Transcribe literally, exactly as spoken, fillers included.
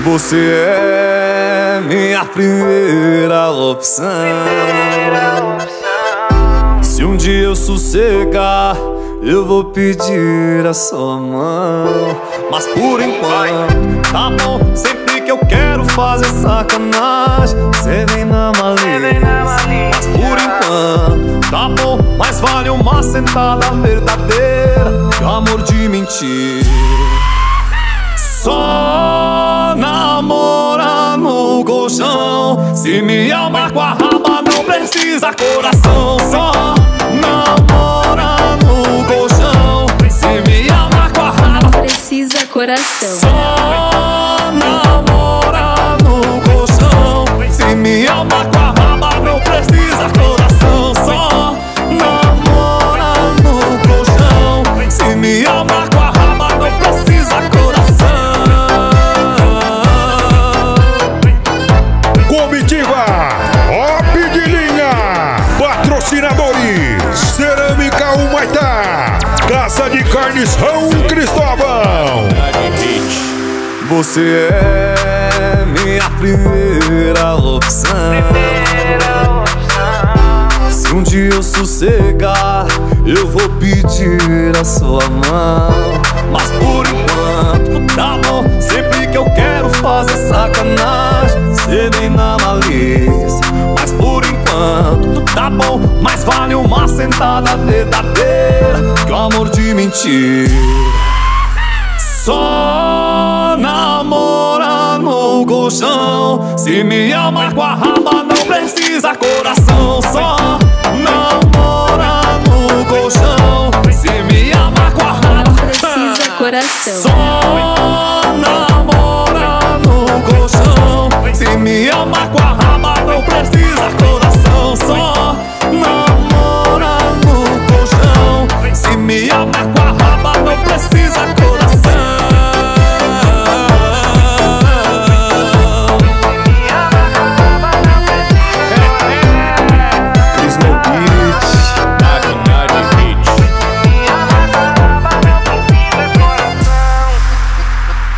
Você é minha primeira opção. Se um dia eu sossegar, eu vou pedir a sua mão. Mas por enquanto, tá bom. Sempre que eu quero fazer sacanagem, cê vem na malícia. Mas por enquanto, tá bom. Mas vale uma sentada verdadeira que o amor de mentira. Só namora no colchão. Se me amar com a raba, não precisa coração. Só namora no colchão. Se me amar com a raba, precisa coração. Só namora no colchão. Se me amar com a raba, não precisa coração. Só namora no colchão. Se me amar com a raba, não precisa coração. Comitiva Top de Linha. Patrocinadores: Cerâmica Humaitá, Casa de Carnes São Cristóvão. Você é minha primeira opção. Se um dia eu sossegar, eu vou pedir a sua mão. Mas por enquanto, tá bom. Sempre que eu quero fazer sacanagem, cê vem na malícia. Mas por enquanto, tá bom. Mas vale uma sentada verdadeira que o amor de mentira. Só namora no colchão. Se me amar com a raba, não precisa coração. Só namora no colchão. Se me amar com a raba, precisa coração. Só